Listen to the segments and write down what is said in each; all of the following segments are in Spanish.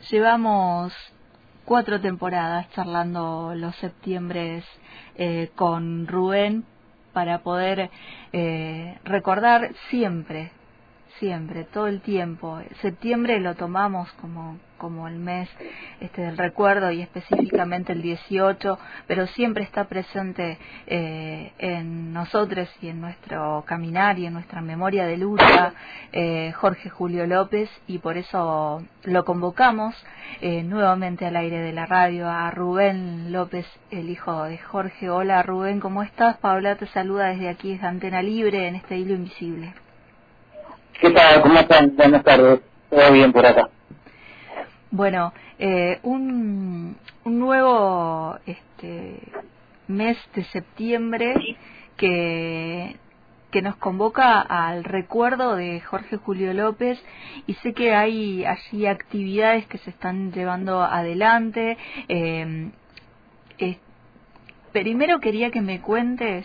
Llevamos 4 temporadas charlando los septiembres con Rubén para poder recordar siempre, todo el tiempo. Septiembre lo tomamos como el mes del recuerdo, y específicamente el 18, pero siempre está presente en nosotros y en nuestro caminar y en nuestra memoria de lucha, Jorge Julio López, y por eso lo convocamos nuevamente al aire de la radio a Rubén López, el hijo de Jorge. Hola Rubén, ¿cómo estás? Paola te saluda desde aquí, desde Antena Libre, en este hilo invisible. ¿Qué tal? ¿Cómo están? Buenas tardes. Todo bien por acá. Bueno, un nuevo mes de septiembre que nos convoca al recuerdo de Jorge Julio López, y sé que hay allí actividades que se están llevando adelante. Primero quería que me cuentes,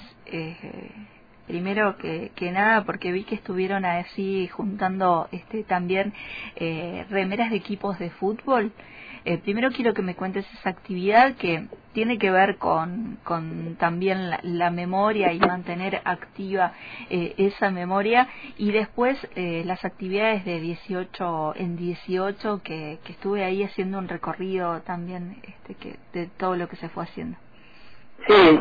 primero que nada, porque vi que estuvieron así juntando también remeras de equipos de fútbol. Primero quiero que me cuentes esa actividad que tiene que ver con también la memoria y mantener activa esa memoria, y después las actividades de 18 en 18 que estuve ahí haciendo un recorrido también de todo lo que se fue haciendo. Sí,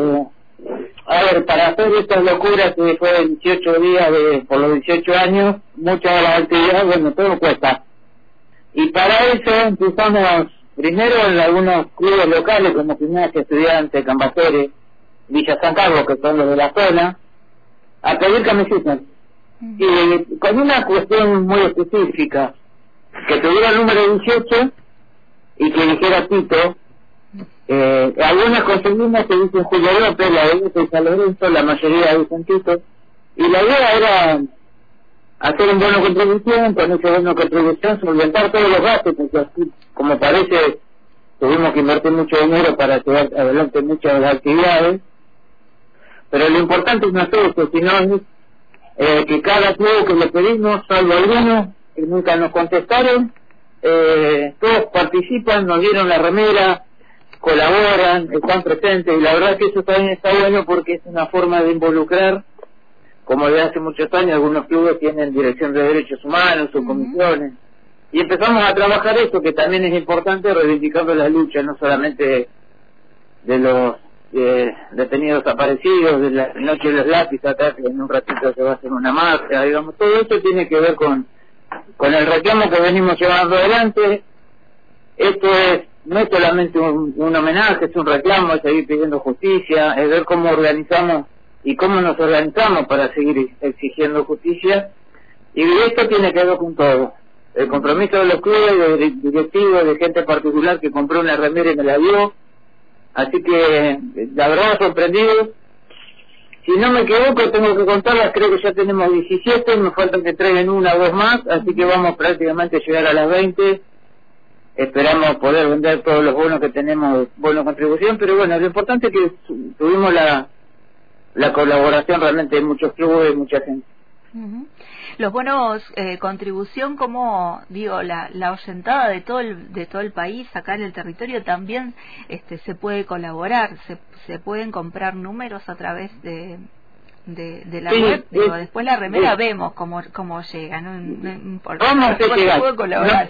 a ver, para hacer estas locuras que fue 18 días por los 18 años, muchas de las actividades, bueno, todo cuesta. Y para eso empezamos primero en algunos clubes locales como Gimnasia, Estudiantes, Cambaceres, Villa San Carlos, que son los de la zona, a pedir camisetas. Y con una cuestión muy específica, que tuviera el número 18 y que dijera Tito. Algunas conseguimos que dicen Julio López, la de San Lorenzo, la mayoría dicen Tito, y la idea era hacer un bono contribución, con ese bono contribución solventar todos los gastos, porque así, como parece, tuvimos que invertir mucho dinero para llevar adelante muchas de las actividades, pero lo importante no es eso, sino es que cada club que le pedimos, salvo algunos que nunca nos contestaron, todos participan, nos dieron la remera, colaboran, están presentes, y la verdad que eso también está bueno porque es una forma de involucrar, como desde hace muchos años algunos clubes tienen dirección de derechos humanos o comisiones, y empezamos a trabajar eso, que también es importante, reivindicando la lucha no solamente de los detenidos desaparecidos, de la noche de los lápices acá, que en un ratito se va a hacer una marcha, digamos, todo esto tiene que ver con el reclamo que venimos llevando adelante. Esto no es solamente un homenaje, es un reclamo, es seguir pidiendo justicia, es ver cómo organizamos y cómo nos organizamos para seguir exigiendo justicia, y esto tiene que ver con todo. El compromiso de los clubes, de directivos, de gente particular que compró una remera y me la dio, así que la verdad sorprendido. Si no me equivoco, tengo que contarlas, creo que ya tenemos 17, me faltan que traigan una o dos más, así que vamos prácticamente a llegar a las 20. Esperamos poder vender todos los bonos que tenemos, bonos contribución, pero bueno, lo importante es que tuvimos la colaboración realmente de muchos clubes, de mucha gente. Los bonos contribución, como digo, la oyentada de todo el país, acá en el territorio también se puede colaborar, se pueden comprar números a través de la web. Digo, después la remera vemos cómo llega, no importa. Vamos a llegar. Se puede colaborar.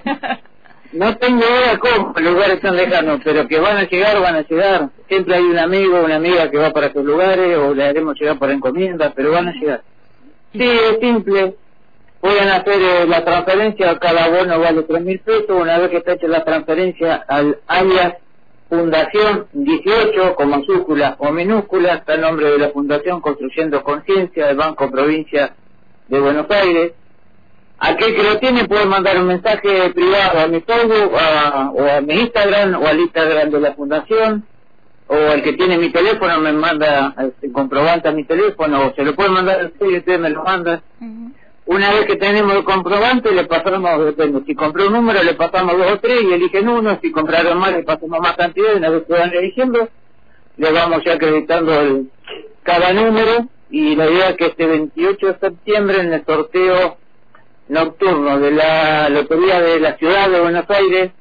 No tengo idea cómo, lugares tan lejanos, pero que van a llegar. Siempre hay un amigo o una amiga que va para esos lugares, o le haremos llegar por encomienda, pero van a llegar. Sí, es simple. Pueden hacer la transferencia, cada bono vale 3.000 pesos. Una vez que está hecha la transferencia al alias Fundación 18, con mayúscula o minúscula, está el nombre de la Fundación Construyendo Conciencia, del Banco Provincia de Buenos Aires. Aquel que lo tiene puede mandar un mensaje privado a mi Facebook, o a mi Instagram, o al Instagram de la Fundación, o el que tiene mi teléfono me manda comprobante a mi teléfono, o se lo puede mandar a usted y usted me lo manda. Una vez que tenemos el comprobante, le pasamos, depende, si compró un número le pasamos 2 o 3 y eligen uno, si compraron más le pasamos más cantidad, y una vez que van eligiendo, le vamos ya acreditando cada número, y la idea es que este 28 de septiembre en el sorteo nocturno de la Lotería de la Ciudad de Buenos Aires,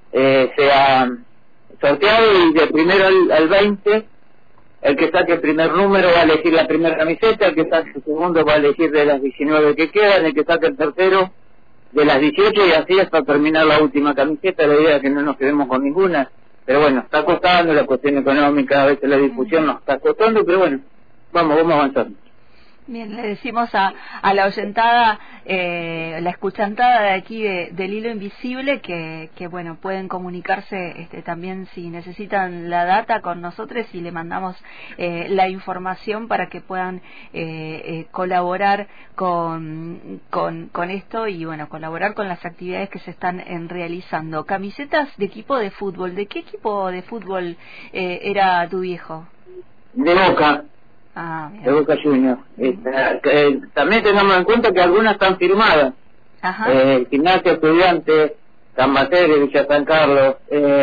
se ha sorteado y de primero al 20, el que saque el primer número va a elegir la primera camiseta, el que saque el segundo va a elegir de las 19 que quedan, el que saque el tercero de las 18 y así hasta terminar la última camiseta. La idea es que no nos quedemos con ninguna, pero bueno, está costando la cuestión económica, a veces la difusión nos está costando, pero bueno, vamos avanzando. Bien, le decimos a la oyentada, la escuchantada de aquí del Hilo Invisible que bueno, pueden comunicarse también si necesitan la data con nosotros y le mandamos la información para que puedan colaborar con esto y bueno, colaborar con las actividades que se están realizando. Camisetas de equipo de fútbol. ¿De qué equipo de fútbol era tu viejo? De Boca. De Boca Juniors. También tengamos en cuenta que algunas están firmadas. Gimnasia, Estudiantes, San Mateo, Villa San Carlos,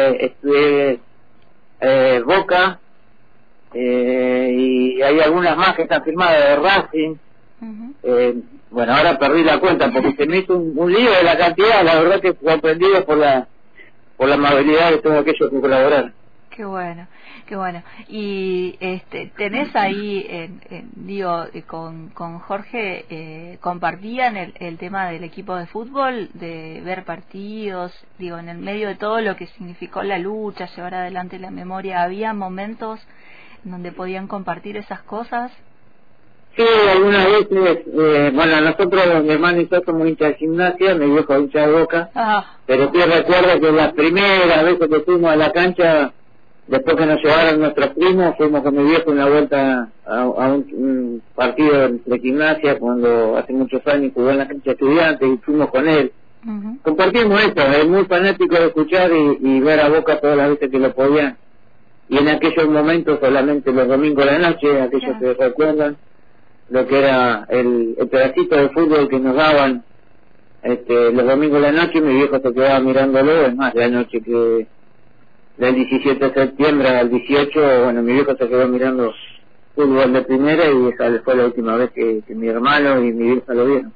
Boca, y hay algunas más que están firmadas de Racing. Bueno, ahora perdí la cuenta porque se me hizo un lío de la cantidad. La verdad que sorprendido por la amabilidad de todos aquellos que colaboraron. Qué bueno. Y tenés ahí, con Jorge, compartían el tema del equipo de fútbol, de ver partidos, en el medio de todo lo que significó la lucha, llevar adelante la memoria. ¿Había momentos donde podían compartir esas cosas? Sí, algunas veces, bueno, nosotros, mi hermano y yo somos hinchas de Gimnasia, mi viejo hincha de Boca, pero sí recuerdo que las primeras veces que fuimos a la cancha, después que nos llevaron nuestros primos, fuimos con mi viejo una vuelta a un partido de Gimnasia cuando hace muchos años jugó en la cancha Estudiantes y fuimos con él. Compartimos esto, es muy fanático de escuchar y ver a Boca todas las veces que lo podían. Y en aquellos momentos solamente los domingos de la noche, aquellos que recuerdan lo que era el pedacito de fútbol que nos daban los domingos de la noche, mi viejo se quedaba mirándolo. Es más, la noche que del 17 de septiembre al 18, bueno, mi viejo se quedó mirando fútbol de primera y esa fue la última vez que mi hermano y mi vieja lo vieron.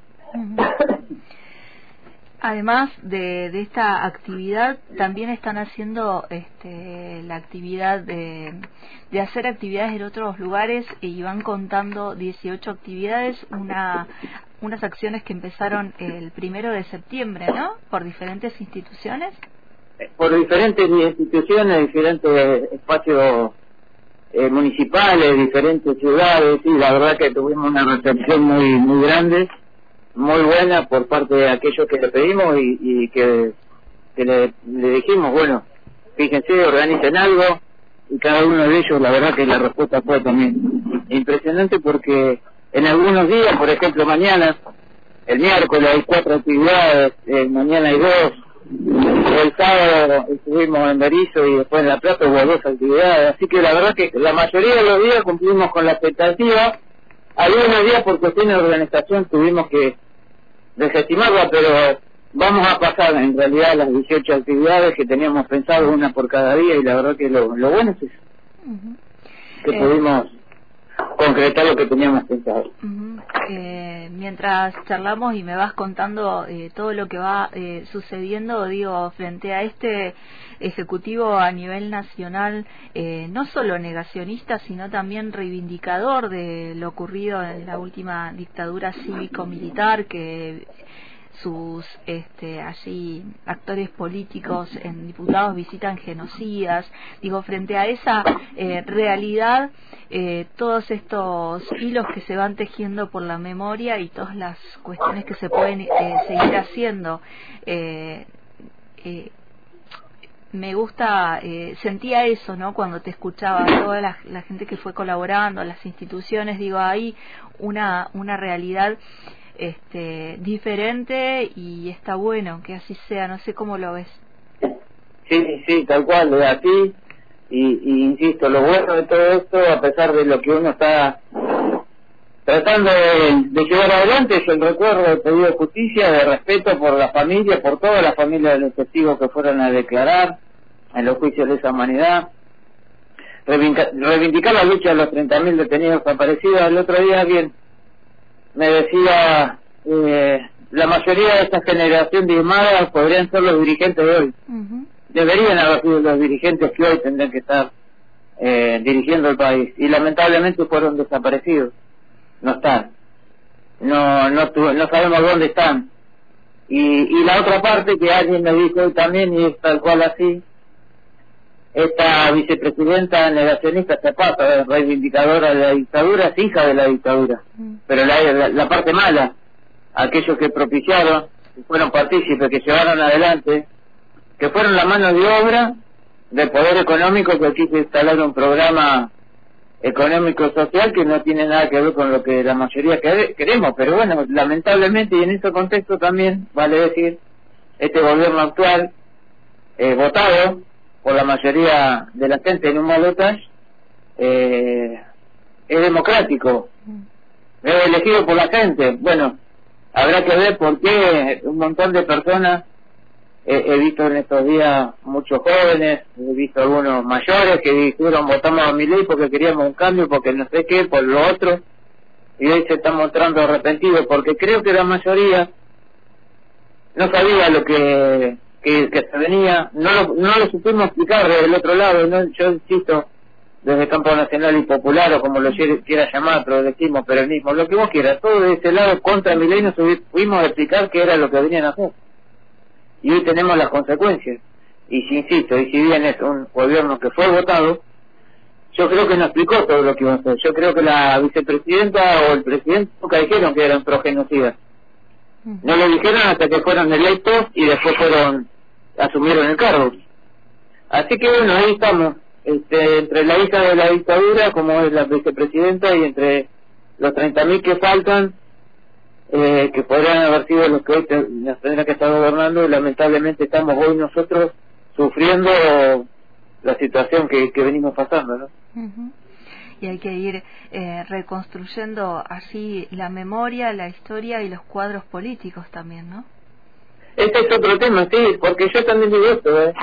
Además de esta actividad, también están haciendo la actividad de hacer actividades en otros lugares y van contando 18 actividades, unas acciones que empezaron el 1 de septiembre, ¿no? Por diferentes instituciones. Por diferentes instituciones, diferentes espacios municipales, diferentes ciudades, y la verdad que tuvimos una recepción muy grande, muy buena por parte de aquellos que le pedimos y que le dijimos, bueno, fíjense, organicen algo, y cada uno de ellos, la verdad que la respuesta fue también impresionante, porque en algunos días, por ejemplo mañana, el miércoles hay 4 actividades, mañana hay 2, el sábado estuvimos en Berizo y después en La Plata hubo 2 actividades, así que la verdad que la mayoría de los días cumplimos con la expectativa. Algunos días por cuestiones de organización tuvimos que desestimarla, pero vamos a pasar en realidad las 18 actividades que teníamos pensado, una por cada día, y la verdad que lo bueno es eso, que pudimos concretar lo que teníamos pensado. Mientras charlamos y me vas contando todo lo que va sucediendo, frente a este ejecutivo a nivel nacional, no solo negacionista, sino también reivindicador de lo ocurrido en la última dictadura cívico-militar, que sus allí actores políticos en diputados visitan genocidas. Frente a esa realidad, todos estos hilos que se van tejiendo por la memoria y todas las cuestiones que se pueden seguir haciendo, me gusta, sentía eso, ¿no? Cuando te escuchaba, toda la gente que fue colaborando, las instituciones, hay una realidad diferente, y está bueno que así sea. No sé cómo lo ves. Sí, tal cual, es así, y insisto, lo bueno de todo esto, a pesar de lo que uno está tratando de llevar adelante, es el recuerdo del pedido de justicia, de respeto por la familia, por toda la familia de los testigos que fueron a declarar en los juicios de esa humanidad, reivindicar la lucha de los 30.000 detenidos desaparecidos. El otro día alguien me decía, la mayoría de esta generación diezmada podrían ser los dirigentes de hoy. deberían haber sido los dirigentes que hoy tendrían que estar dirigiendo el país, y lamentablemente fueron desaparecidos, no están, no sabemos dónde están. Y la otra parte que alguien me dijo hoy también, y es tal cual así, esta vicepresidenta negacionista Zapata, reivindicadora de la dictadura, es hija de la dictadura, pero la parte mala, aquellos que propiciaron, que fueron partícipes, que llevaron adelante, que fueron la mano de obra del poder económico que quiso instalar un programa económico-social que no tiene nada que ver con lo que la mayoría queremos, pero bueno, lamentablemente, y en ese contexto también, vale decir, este gobierno actual, votado por la mayoría de la gente en un balotaje, es democrático, es elegido por la gente. Bueno, habrá que ver por qué un montón de personas, he visto en estos días muchos jóvenes, he visto algunos mayores que dijeron votamos a Milei porque queríamos un cambio, porque no sé qué, por lo otro, y hoy se están mostrando arrepentidos, porque creo que la mayoría no sabía lo que se venía, no lo supimos explicar desde el otro lado, ¿no? Yo insisto, desde Campo Nacional y Popular, o como lo quiera llamar, progresismo, peronismo, lo que vos quieras, todo de ese lado contra Milei nos pudimos explicar qué era lo que venían a hacer. Y hoy tenemos las consecuencias. Y si insisto, y si bien es un gobierno que fue votado, yo creo que no explicó todo lo que iba a hacer. Yo creo que la vicepresidenta o el presidente nunca dijeron que eran progenocidas. No lo dijeron hasta que fueron electos y después asumieron el cargo. Así que bueno, ahí estamos, entre la hija de la dictadura, como es la vicepresidenta, y entre los 30.000 que faltan, que podrían haber sido los que hoy nos tendrán que estar gobernando, y lamentablemente estamos hoy nosotros sufriendo la situación que venimos pasando, ¿no? Y hay que ir reconstruyendo así la memoria, la historia y los cuadros políticos también, ¿no? Este es otro tema, sí, porque yo también digo esto,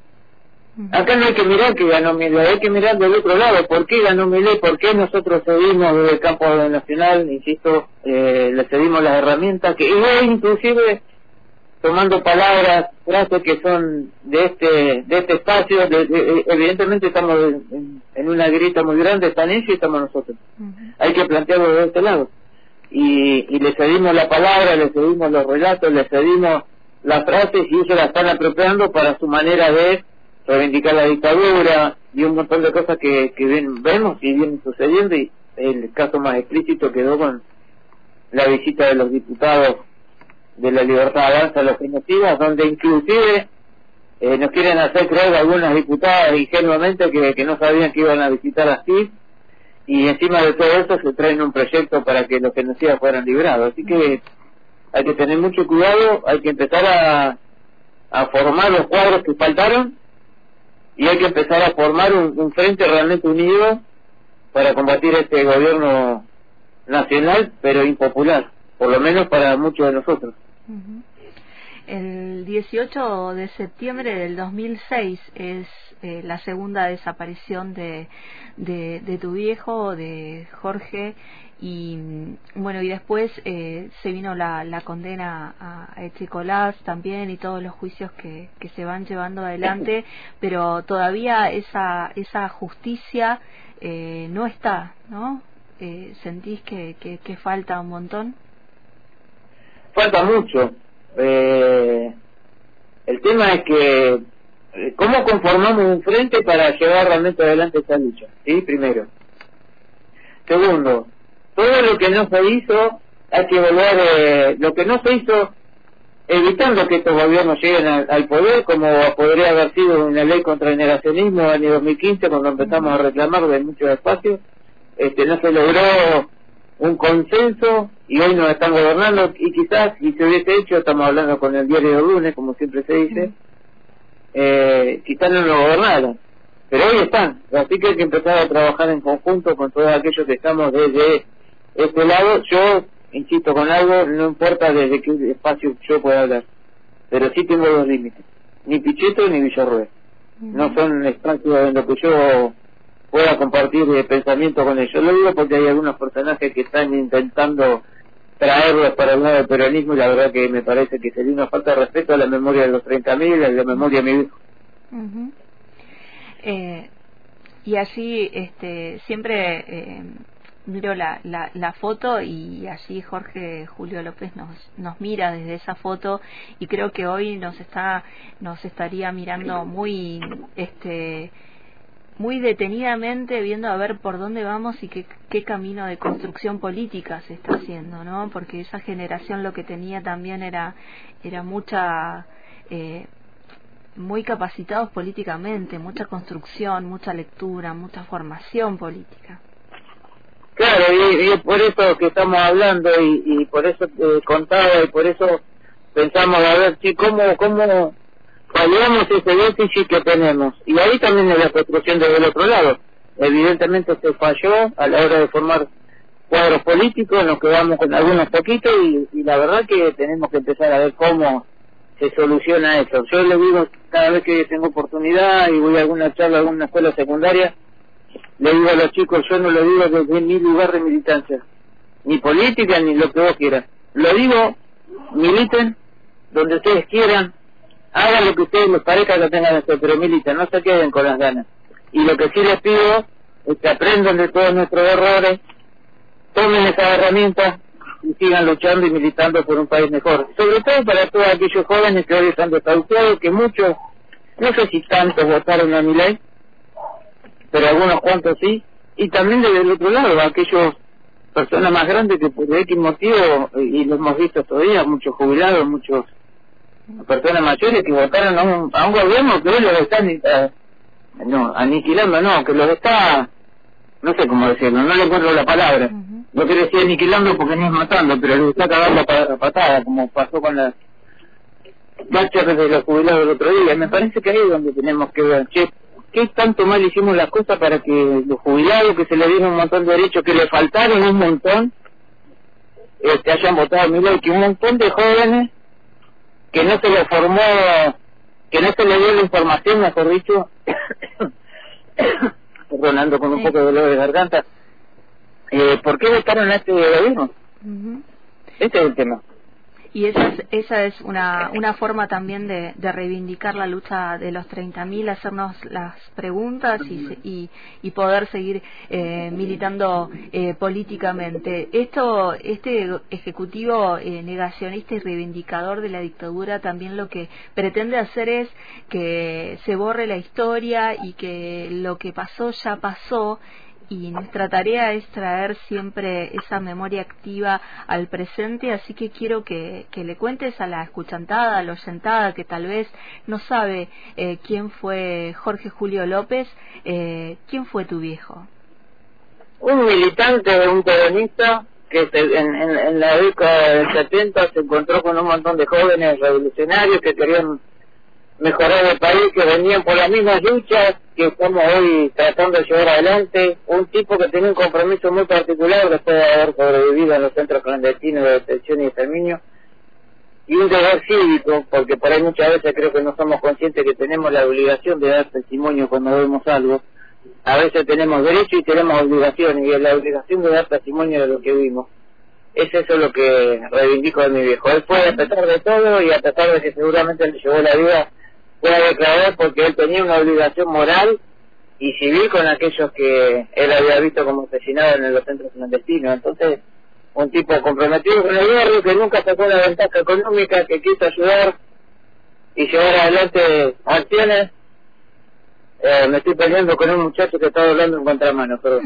Acá no hay que mirar que ganó Milei, hay que mirar del otro lado, ¿por qué ganó Milei? ¿Por qué nosotros cedimos desde el campo nacional, insisto, le cedimos las herramientas, que hoy inclusive tomando palabras, frases que son de este espacio, evidentemente estamos en una grieta muy grande, están ellos y estamos nosotros. Hay que plantearlo de este lado. Y le cedimos la palabra, le cedimos los relatos, le cedimos las frases, y ellos la están apropiando para su manera de reivindicar la dictadura y un montón de cosas que vemos y vienen sucediendo, y el caso más explícito quedó con la visita de los diputados de la Libertad Avanza a los genocidas, donde inclusive nos quieren hacer creer algunas diputadas ingenuamente que no sabían que iban a visitar así, y encima de todo eso se traen un proyecto para que los genocidas fueran liberados. Así que hay que tener mucho cuidado, hay que empezar a formar los cuadros que faltaron, y hay que empezar a formar un frente realmente unido para combatir este gobierno nacional, pero impopular, por lo menos para muchos de nosotros. El 18 de septiembre del 2006 es la segunda desaparición de tu viejo, de Jorge, y bueno, y después se vino la condena a Echecolás también, y todos los juicios que se van llevando adelante, pero todavía esa justicia no está, ¿no? ¿Sentís que falta un montón? Falta mucho. El tema es que ¿cómo conformamos un frente para llevar realmente adelante esta lucha? ¿Sí? Primero. Segundo, todo lo que no se hizo, hay que volver, lo que no se hizo, evitando que estos gobiernos lleguen al poder, como podría haber sido una ley contra el negacionismo en el año 2015, cuando empezamos a reclamar de muchos espacios, no se logró un consenso, y hoy nos están gobernando, y quizás si se hubiese hecho, estamos hablando con el diario de lunes, como siempre se dice, quizás no nos gobernaran, pero hoy están, así que hay que empezar a trabajar en conjunto con todos aquellos que estamos desde este lado. Yo insisto con algo, no importa desde qué espacio yo pueda hablar, pero sí tengo dos límites, ni Pichetto ni Villarruel, no son espacios en los que yo pueda compartir pensamiento con ellos. Lo digo porque hay algunos personajes que están intentando traerlos para el lado del peronismo, y la verdad que me parece que sería una falta de respeto a la memoria de los 30.000, a la memoria de mi hijo. Uh-huh. Y allí siempre miro la foto, y allí Jorge Julio López nos mira desde esa foto, y creo que hoy nos estaría mirando muy muy detenidamente, viendo a ver por dónde vamos y qué camino de construcción política se está haciendo, ¿no? Porque esa generación lo que tenía también era mucha muy capacitados políticamente, mucha construcción, mucha lectura, mucha formación política. Claro, y es por eso que estamos hablando, y por eso contaba, y por eso pensamos a ver si cómo fallamos ese déficit que tenemos. Y ahí también es la construcción desde el otro lado. Evidentemente se falló a la hora de formar cuadros políticos, nos quedamos con algunos poquitos, y la verdad que tenemos que empezar a ver cómo se soluciona eso. Yo le digo, cada vez que tengo oportunidad y voy a alguna charla, a alguna escuela secundaria, le digo a los chicos, yo no lo digo desde mi lugar de militancia, ni política, ni lo que vos quieras. Lo digo, militen donde ustedes quieran, hagan lo que ustedes les parezca que tengan que hacer, pero militen, no se queden con las ganas. Y lo que sí les pido es que aprendan de todos nuestros errores, tomen esas herramientas y sigan luchando y militando por un país mejor. Sobre todo para todos aquellos jóvenes que hoy están desahuciados, que muchos, no sé si tantos votaron a Milei, pero algunos cuantos sí, y también desde el otro lado, aquellos personas más grandes que por X motivo, y lo hemos visto todavía, muchos jubilados, muchos personas mayores que votaron a un gobierno que hoy los está aniquilando, que los está, no sé cómo decirlo, no le encuentro la palabra. No quiero decir aniquilando porque no es matando, pero les está cagando a patada, como pasó con las marchas de los jubilados el otro día. Me parece que ahí es donde tenemos que ver, ¿qué tanto mal hicimos las cosas para que los jubilados, que se les dieron un montón de derechos, que le faltaron un montón, hayan votado a Milei, que un montón de jóvenes que no se les formó, que no se les dio la información, mejor dicho, perdonando con un poco de dolor de garganta, ¿por qué votaron a este gobierno? Este es el tema. Y esa es una forma también de reivindicar la lucha de los 30.000, hacernos las preguntas y poder seguir militando políticamente. Este ejecutivo negacionista y reivindicador de la dictadura también lo que pretende hacer es que se borre la historia y que lo que pasó ya pasó. Y nuestra tarea es traer siempre esa memoria activa al presente, así que quiero que le cuentes a la escuchantada, a la oyentada, que tal vez no sabe quién fue Jorge Julio López, quién fue tu viejo. Un militante, un peronista, que en la década del 70 se encontró con un montón de jóvenes revolucionarios que querían mejorar el país, que venían por las mismas luchas que estamos hoy tratando de llevar adelante. Un tipo que tenía un compromiso muy particular después de haber sobrevivido en los centros clandestinos de detención y exterminio, y un deber cívico, porque por ahí muchas veces creo que no somos conscientes que tenemos la obligación de dar testimonio cuando vemos algo. A veces tenemos derecho y tenemos obligaciones, y es la obligación de dar testimonio de lo que vimos. Es eso lo que reivindico de mi viejo. Él fue, a pesar de todo, y a pesar de que seguramente le llevó la vida, fue a declarar porque él tenía una obligación moral y civil con aquellos que él había visto como asesinados en los centros clandestinos. Entonces, un tipo comprometido con el barrio, que nunca sacó la ventaja económica, que quiso ayudar y llevar adelante acciones. Me estoy peleando con un muchacho que está hablando en contramano, pero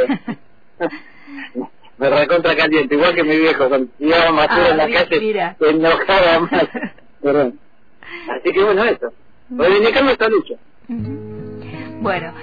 me recontra caliente, igual que mi viejo, cuando íbamos a hacer en la calle, se enojaba más. Pero, así que bueno, eso. Reivindicando esta lucha. Bueno,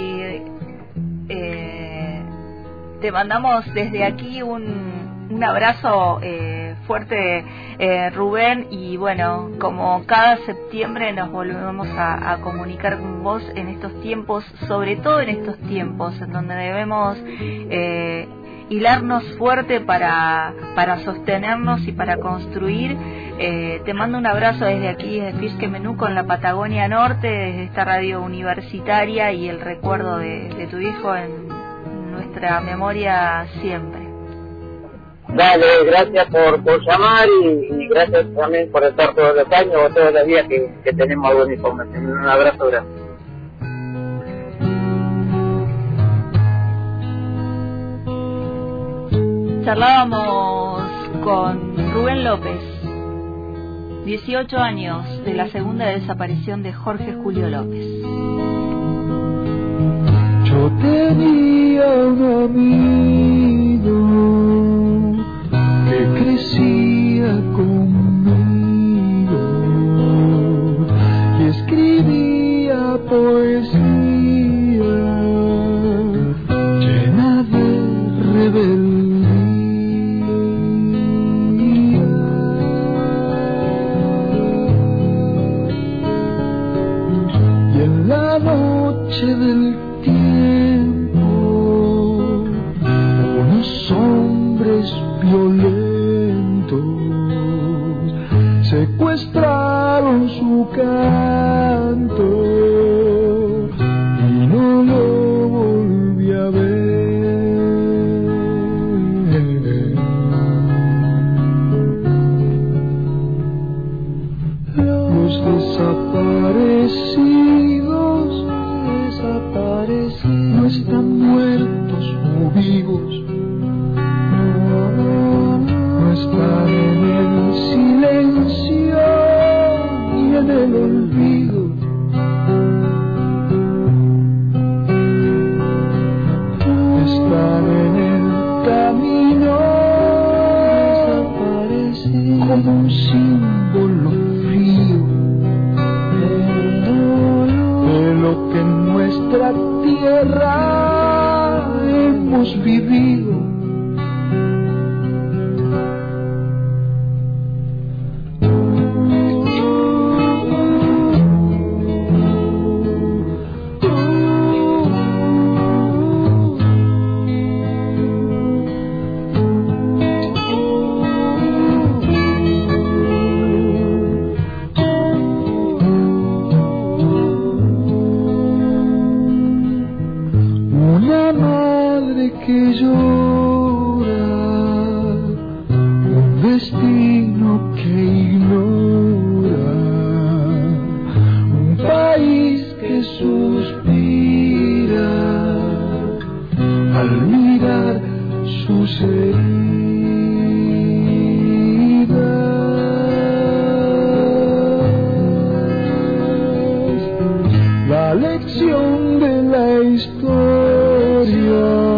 te mandamos desde aquí un abrazo fuerte, Rubén, y bueno, como cada septiembre nos volvemos a comunicar con vos en estos tiempos, sobre todo en estos tiempos en donde debemos hilarnos fuerte para sostenernos y para construir. Te mando un abrazo desde aquí, desde Fisque Menuco, en la Patagonia Norte, desde esta radio universitaria, y el recuerdo de tu hijo en nuestra memoria siempre. Dale, gracias por llamar y gracias también por estar todos los años o todos los días que tenemos alguna información. Un abrazo grande. Charlábamos con Rubén López, 18 años de la segunda desaparición de Jorge Julio López. Yo tenía un amigo que crecía conmigo y escribía poesía llena de rebeldía. Y en la noche del tiempo unos hombres violentos secuestraron su canto y no lo volví a ver. Los desaparecidos no están muertos o vivos, no están en el silencio ni en el olvido. Están en el camino como un símbolo frío de lo que en nuestra tierra hemos vivido. Que llora, un destino que ignora, un país que suspira al mirar sus heridas. La lección de la historia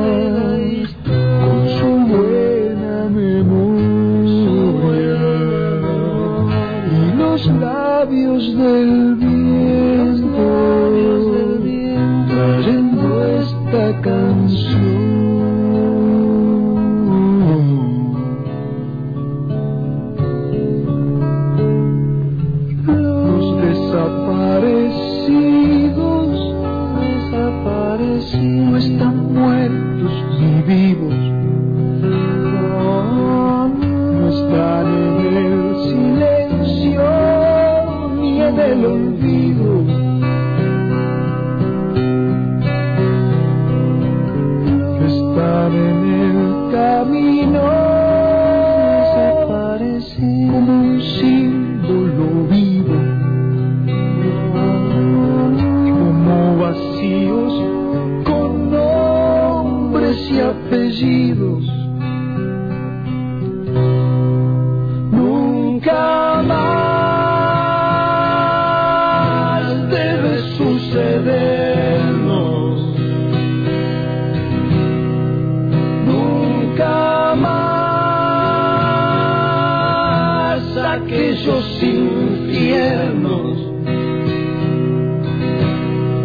labios del viento trayendo esta canción. Los desaparecidos no están muertos ni vivos, no están en el silencio del olvido. Están en el camino como un símbolo vivo, como vacíos con nombres y apellidos. Nunca más debe sucedernos, nunca más aquellos infiernos,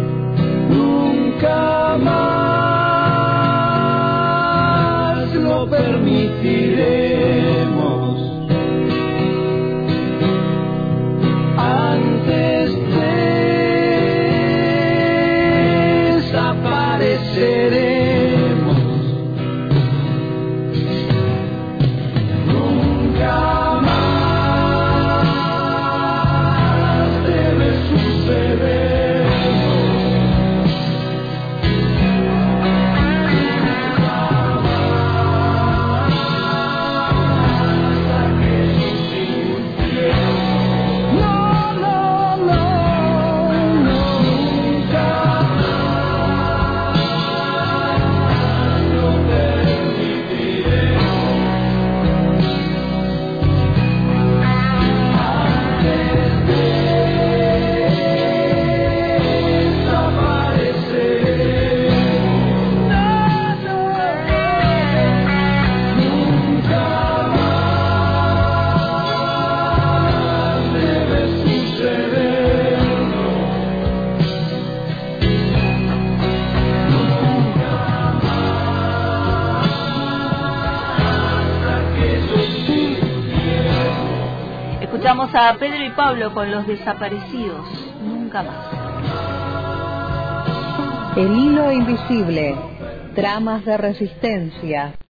nunca más lo Escuchamos a Pedro y Pablo con Los Desaparecidos, Nunca Más. El hilo invisible, tramas de resistencia.